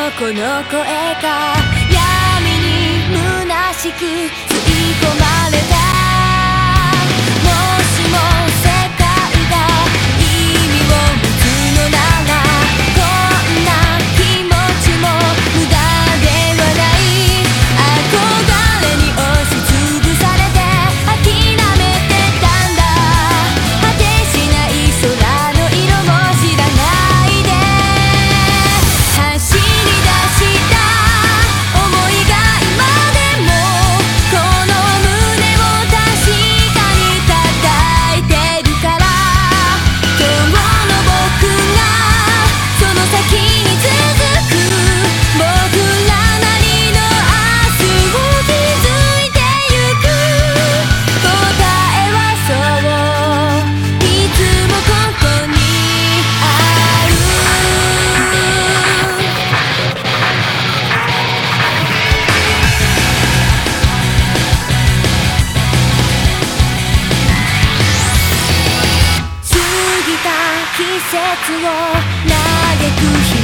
この声が闇に虚しく吸い込まれた。もしも世界が意味を持つのなら、こんな気持ちも無駄ではない。憧れに押しつぶされて諦めてたんだ。果てしない空の色も知らないで走り出した想いが今でもこの胸を確かに叩いてるから。今日の僕がその先に続く僕らなりの明日を築いてゆく。答えはそういつもここにある。過ぎた季節を嘆く日